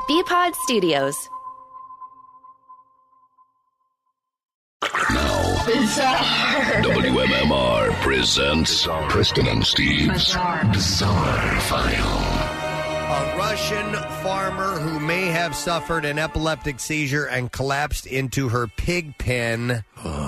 Bpod Studios. Now, WMMR presents Preston and Steve's Bizarre File. A Russian farmer who may have suffered an epileptic seizure and collapsed into her pig pen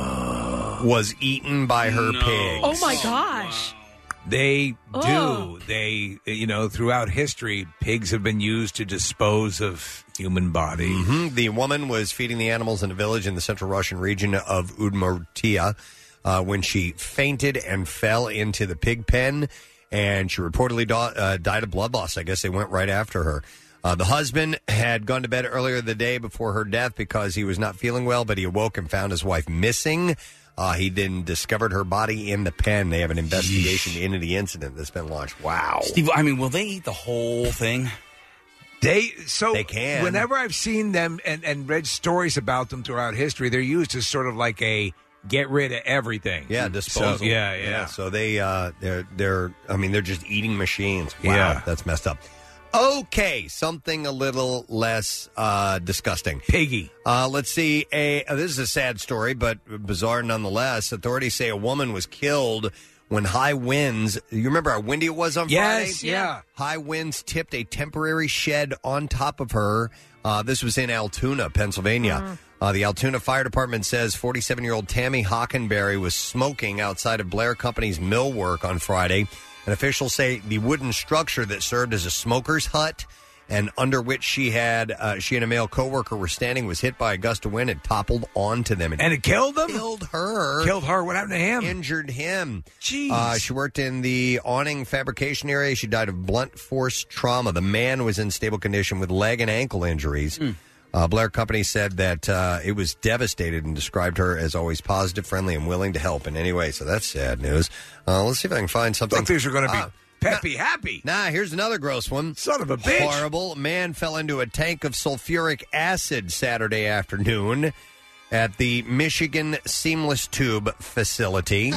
was eaten by her pigs. Oh, my gosh. They do. They, throughout history, pigs have been used to dispose of human bodies. Mm-hmm. The woman was feeding the animals in a village in the central Russian region of Udmurtia when she fainted and fell into the pig pen, and she reportedly died of blood loss. I guess they went right after her. The husband had gone to bed earlier the day before her death because he was not feeling well, but he awoke and found his wife missing. He then discovered her body in the pen. They have an investigation into the incident that's been launched. Wow. Steve, will they eat the whole thing? They can. Whenever I've seen them and read stories about them throughout history, they're used as sort of like a get rid of everything. Yeah, disposal. So, yeah. So they're just eating machines. Wow, Yeah. that's messed up. Okay, something a little less disgusting. Piggy. Let's see. This is a sad story, but bizarre nonetheless. Authorities say a woman was killed when high winds. You remember how windy it was on Friday? Yes, yeah. High winds tipped a temporary shed on top of her. This was in Altoona, Pennsylvania. The Altoona Fire Department says 47-year-old Tammy Hockenberry was smoking outside of Blair Company's millwork on Friday. And officials say the wooden structure that served as a smoker's hut and under which she and a male coworker were standing was hit by a gust of wind and toppled onto them. And it killed them? Killed her. Killed her. What happened to him? Injured him. Jeez. She worked in the awning fabrication area. She died of blunt force trauma. The man was in stable condition with leg and ankle injuries. Blair Company said that it was devastated and described her as always positive, friendly, and willing to help in any way. So that's sad news. Let's see if I can find something. I thought these were going to be peppy happy. Nah, here's another gross one. Son of a bitch. Horrible. A man fell into a tank of sulfuric acid Saturday afternoon at the Michigan Seamless Tube facility.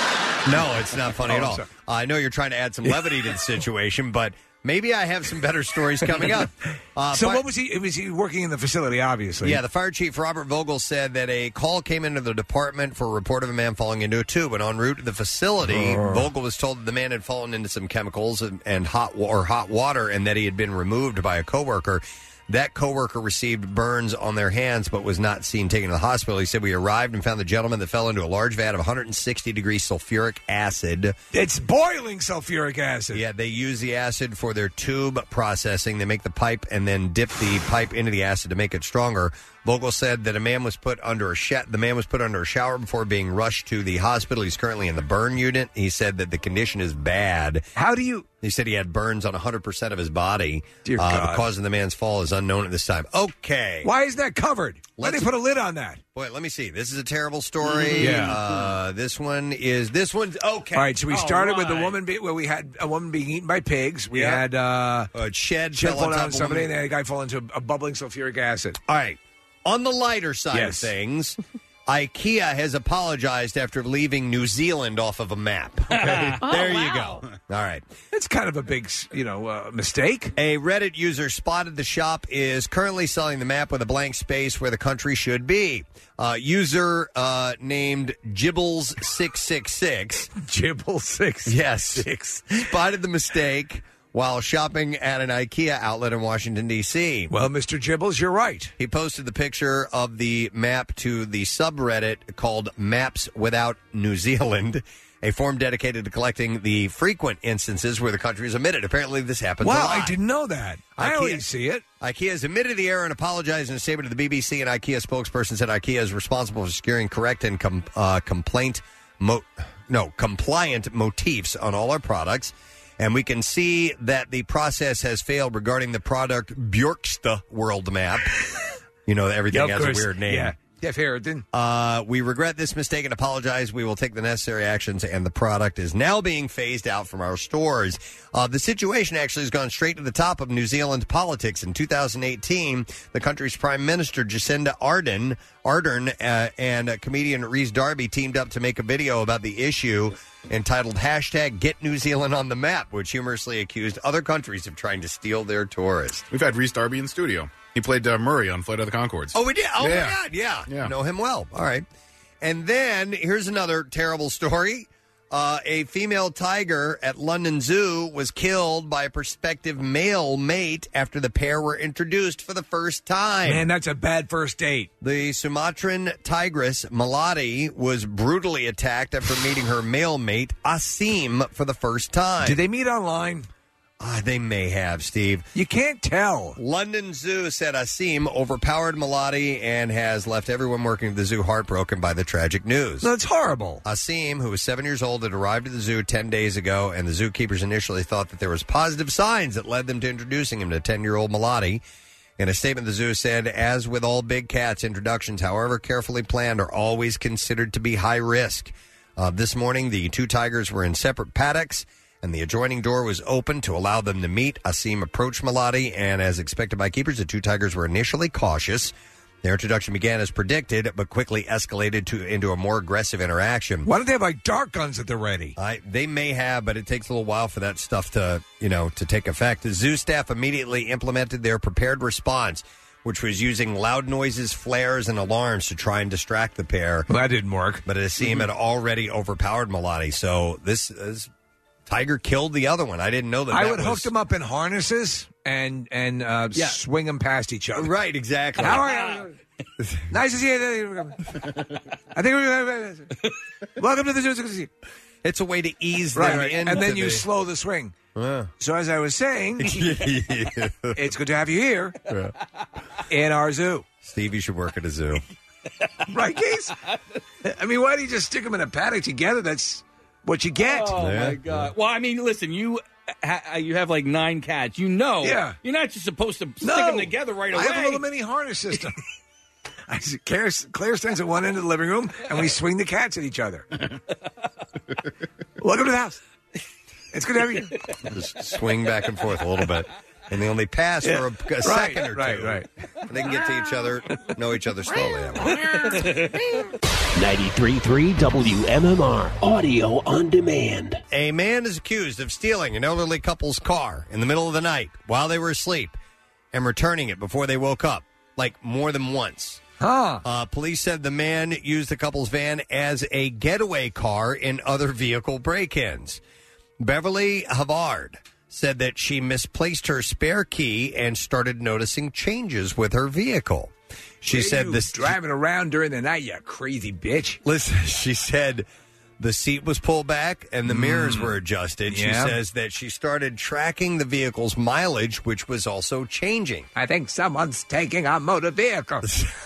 No, it's not funny at all. Sorry. I know you're trying to add some levity to the situation, but maybe I have some better stories coming up. What was he? Was he working in the facility, obviously? Yeah, the fire chief, Robert Vogel, said that a call came into the department for a report of a man falling into a tube. And en route to the facility, Vogel was told that the man had fallen into some chemicals and hot water and that he had been removed by a coworker. That coworker received burns on their hands but was not seen taken to the hospital. He said, we arrived and found the gentleman that fell into a large vat of 160-degree sulfuric acid. It's boiling sulfuric acid. Yeah, they use the acid for their tube processing. They make the pipe and then dip the pipe into the acid to make it stronger. Vogel said that the man was put under a shower before being rushed to the hospital. He's currently in the burn unit. He said that the condition is bad. He said he had burns on 100% of his body. Dear God. The cause of the man's fall is unknown at this time. Okay. Why is that covered? Why did they put a lid on that? Boy, let me see. This is a terrible story. Yeah. This one's okay. All right, so we started with the woman. We had a woman being eaten by pigs. We had a shed fell on top of somebody, woman. and then a guy fell into a bubbling sulfuric acid. All right. On the lighter side of things, IKEA has apologized after leaving New Zealand off of a map. Okay? There you go. All right. It's kind of a big, mistake. A Reddit user spotted the shop is currently selling the map with a blank space where the country should be. User named Gibbles666. Gibbles666. Yes. Spotted the mistake while shopping at an IKEA outlet in Washington, D.C. Well, Mr. Gibbles, you're right. He posted the picture of the map to the subreddit called Maps Without New Zealand, a forum dedicated to collecting the frequent instances where the country is omitted. Apparently, this happens a lot. Wow, I didn't know that. I always see it. IKEA has admitted the error and apologized in a statement to the BBC. An IKEA spokesperson said IKEA is responsible for securing correct and compliant motifs on all our products. And we can see that the process has failed regarding the product Björksta World Map. Everything has a weird name. Yeah. Jeff Harrington. We regret this mistake and apologize. We will take the necessary actions, and the product is now being phased out from our stores. The situation actually has gone straight to the top of New Zealand politics. In 2018, the country's Prime Minister, Jacinda Ardern and comedian Rhys Darby teamed up to make a video about the issue entitled #GetNewZealandOnTheMap, which humorously accused other countries of trying to steal their tourists. We've had Rhys Darby in studio. He played Murray on Flight of the Conchords. Oh, we did? Oh, yeah. my God, yeah. Know him well. All right. And then here's another terrible story. A female tiger at London Zoo was killed by a prospective male mate after the pair were introduced for the first time. Man, that's a bad first date. The Sumatran tigress, Melati, was brutally attacked after meeting her male mate, Asim, for the first time. Did they meet online? They may have, Steve. You can't tell. London Zoo said Asim overpowered Melati and has left everyone working at the zoo heartbroken by the tragic news. That's horrible. Asim, who was 7 years old, had arrived at the zoo 10 days ago, and the zookeepers initially thought that there was positive signs that led them to introducing him to 10-year-old Melati. In a statement, the zoo said, as with all big cats, introductions, however carefully planned, are always considered to be high risk. This morning, the two tigers were in separate paddocks, and the adjoining door was open to allow them to meet. Asim approached Melati, and as expected by keepers, the two tigers were initially cautious. Their introduction began as predicted, but quickly escalated into a more aggressive interaction. Why don't they have, like, dart guns at the ready? They may have, but it takes a little while for that stuff to take effect. The zoo staff immediately implemented their prepared response, which was using loud noises, flares, and alarms to try and distract the pair. Well, that didn't work. But Asim had already overpowered Melati, so this tiger killed the other one. I didn't know that. I would hook them up in harnesses and swing them past each other. Right, exactly. How are you? Nice to see you. I think we're welcome to the zoo. It's a way to ease them in. And then you slow the swing. So as I was saying, it's good to have you here in our zoo. Steve, you should work at a zoo. Right, Case? I mean, why do you just stick them in a paddock together? That's what you get. Oh, my God. Well, I mean, listen, you have like 9 cats. You're not just supposed to stick them together right away. I have a little mini harness system. Claire stands at one end of the living room, and we swing the cats at each other. Welcome to the house. It's good to have you. Just swing back and forth a little bit. And they only pass for a second or two. Right. They can get to each other, know each other slowly. 93.3 WMMR, audio on demand. A man is accused of stealing an elderly couple's car in the middle of the night while they were asleep and returning it before they woke up, like more than once. Police said the man used the couple's van as a getaway car in other vehicle break-ins. Beverly Havard said that she misplaced her spare key and started noticing changes with her vehicle. She said this driving around during the night, you crazy bitch. Listen, she said the seat was pulled back and the mirrors were adjusted. She says that she started tracking the vehicle's mileage, which was also changing. I think someone's taking a motor vehicle.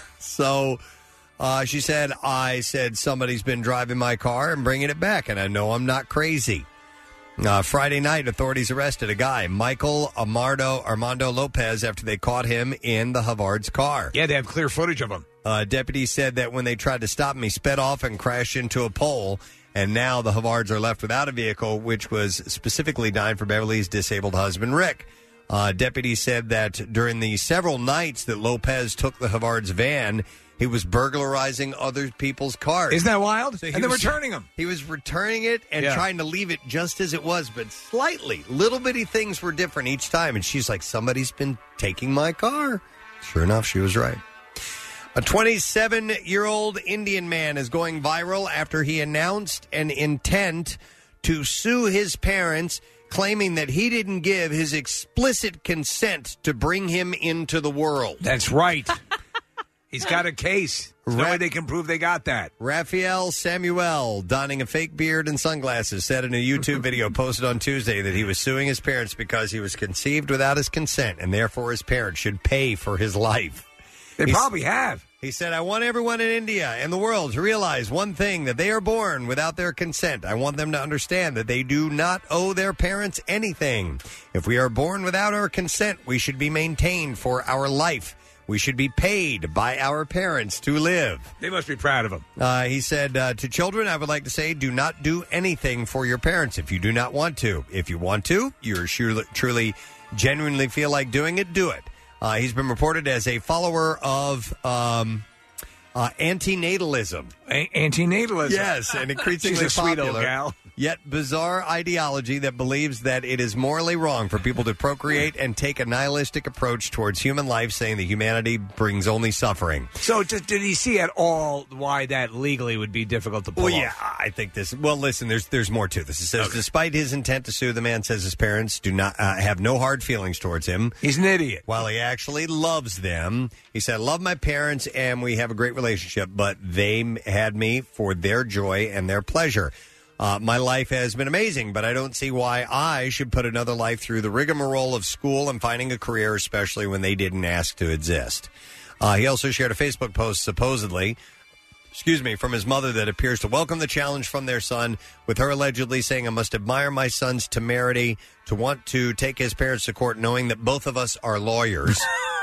So she said, I said somebody's been driving my car and bringing it back, and I know I'm not crazy. Friday night, authorities arrested a guy, Michael Armando Lopez, after they caught him in the Havard's car. Yeah, they have clear footage of him. Deputies said that when they tried to stop him, he sped off and crashed into a pole. And now the Havards are left without a vehicle, which was specifically designed for Beverly's disabled husband, Rick. Deputies said that during the several nights that Lopez took the Havard's van, he was burglarizing other people's cars. Isn't that wild? So and then returning them. He was returning it and trying to leave it just as it was, but slightly. Little bitty things were different each time. And she's like, somebody's been taking my car. Sure enough, she was right. A 27-year-old Indian man is going viral after he announced an intent to sue his parents, claiming that he didn't give his explicit consent to bring him into the world. That's right. He's got a case. There's no way they can prove they got that. Raphael Samuel, donning a fake beard and sunglasses, said in a YouTube video posted on Tuesday that he was suing his parents because he was conceived without his consent, and therefore his parents should pay for his life. They probably have. He said, I want everyone in India and the world to realize one thing, that they are born without their consent. I want them to understand that they do not owe their parents anything. If we are born without our consent, we should be maintained for our life. We should be paid by our parents to live. They must be proud of him. He said, to children, I would like to say, do not do anything for your parents if you do not want to. If you want to, you're truly, genuinely feel like doing it, do it. He's been reported as a follower of antinatalism. Antinatalism? Yes, and increasingly She's a sweet popular, old gal. Yet bizarre ideology that believes that it is morally wrong for people to procreate and take a nihilistic approach towards human life, saying that humanity brings only suffering. So did he see at all why that legally would be difficult to pull off? I think this... Well, listen, there's more to this. It says, despite his intent to sue, the man says his parents do not have no hard feelings towards him. He's an idiot. While he actually loves them. He said, I love my parents and we have a great relationship, but they had me for their joy and their pleasure. My life has been amazing, but I don't see why I should put another life through the rigmarole of school and finding a career, especially when they didn't ask to exist. He also shared a Facebook post, supposedly, from his mother that appears to welcome the challenge from their son, with her allegedly saying, I must admire my son's temerity to want to take his parents to court knowing that both of us are lawyers.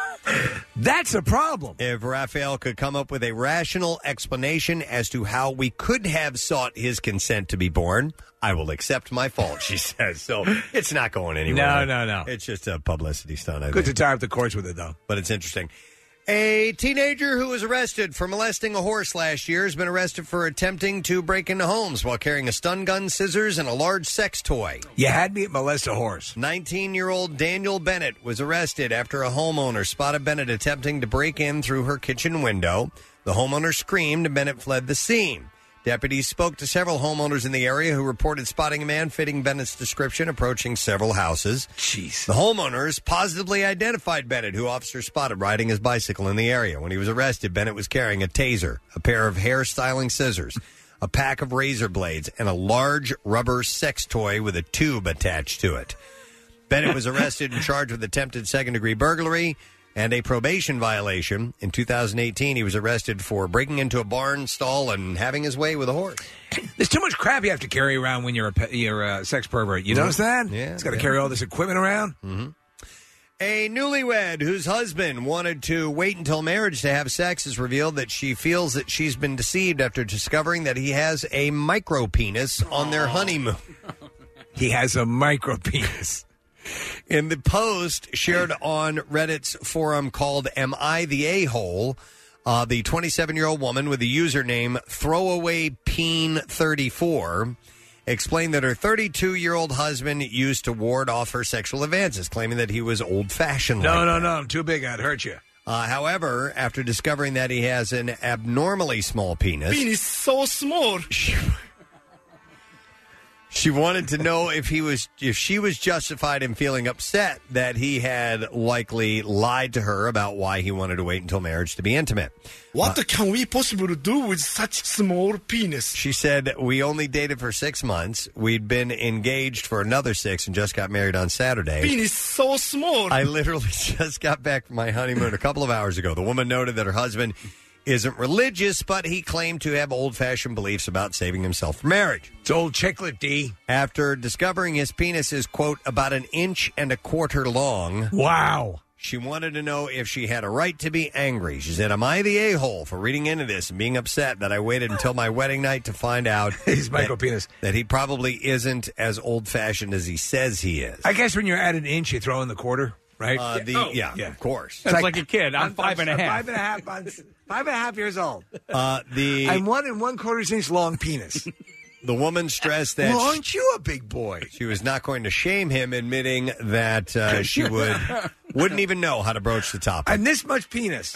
That's a problem. If Raphael could come up with a rational explanation as to how we could have sought his consent to be born, I will accept my fault, she says. So it's not going anywhere. No. It's just a publicity stunt, I Good think. to tie up the courts with it, though. But it's interesting. A teenager who was arrested for molesting a horse last year has been arrested for attempting to break into homes while carrying a stun gun, scissors, and a large sex toy. You had me at molest a horse. 19-year-old Daniel Bennett was arrested after a homeowner spotted Bennett attempting to break in through her kitchen window. The homeowner screamed and Bennett fled the scene. Deputies spoke to several homeowners in the area who reported spotting a man fitting Bennett's description approaching several houses. Jeez. The homeowners positively identified Bennett, who officers spotted riding his bicycle in the area. When he was arrested, Bennett was carrying a taser, a pair of hair-styling scissors, a pack of razor blades, and a large rubber sex toy with a tube attached to it. Bennett was arrested and charged with attempted second-degree burglary and a probation violation. In 2018, he was arrested for breaking into a barn stall and having his way with a horse. There's too much crap you have to carry around when you're a sex pervert. You notice that? Yeah. He's got to carry all this equipment around. Mm-hmm. A newlywed whose husband wanted to wait until marriage to have sex has revealed that she feels that she's been deceived after discovering that he has a micro penis on their honeymoon. He has a micro penis. In the post shared on Reddit's forum called Am I the A-Hole, the 27-year-old woman with the username ThrowawayPeen34 explained that her 32-year-old husband used to ward off her sexual advances, claiming that he was old-fashioned. No, I'm too big. I'd hurt you. However, after discovering that he has an abnormally small penis... Penis so small. She wanted to know if she was justified in feeling upset that he had likely lied to her about why he wanted to wait until marriage to be intimate. What can we possibly do with such small penis? She said, we only dated for 6 months. We'd been engaged for another 6 and just got married on Saturday. Penis so small. I literally just got back from my honeymoon a couple of hours ago. The woman noted that her husband isn't religious, but he claimed to have old-fashioned beliefs about saving himself for marriage. It's old chicklet, D. After discovering his penis is, quote, about 1.25 inches long. Wow. She wanted to know if she had a right to be angry. She said, am I the a-hole for reading into this and being upset that I waited until my wedding night to find out his micro penis, that he probably isn't as old-fashioned as he says he is? I guess when you're at 1 inch, you throw in the quarter, right? Yeah, of course. That's like a kid. I'm 5.5. 5.5 months. 5.5 years old. I'm 1 1/4 inch long penis. The woman stressed that... Well, aren't you a big boy? She was not going to shame him, admitting that she wouldn't even know how to broach the topic. And this much penis.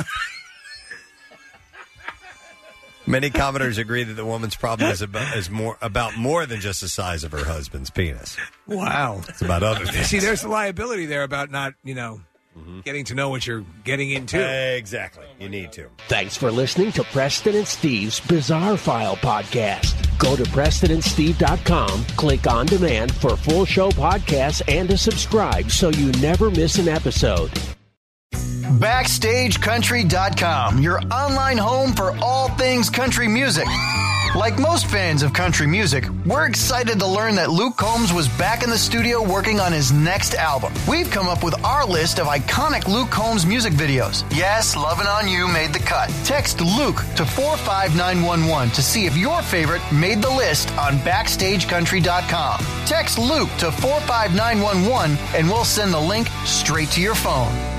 Many commenters agree that the woman's problem is about more than just the size of her husband's penis. Wow. It's about other things. See, there's the liability there about not, getting to know what you're getting into. Exactly. You need to. Thanks for listening to Preston and Steve's Bizarre File podcast. Go to PrestonandSteve.com, click on demand for full show podcasts and to subscribe so you never miss an episode. BackstageCountry.com, your online home for all things country music. Like most fans of country music, we're excited to learn that Luke Combs was back in the studio working on his next album. We've come up with our list of iconic Luke Combs music videos. Yes, Lovin' On You made the cut. Text Luke to 45911 to see if your favorite made the list on BackstageCountry.com. Text Luke to 45911 and we'll send the link straight to your phone.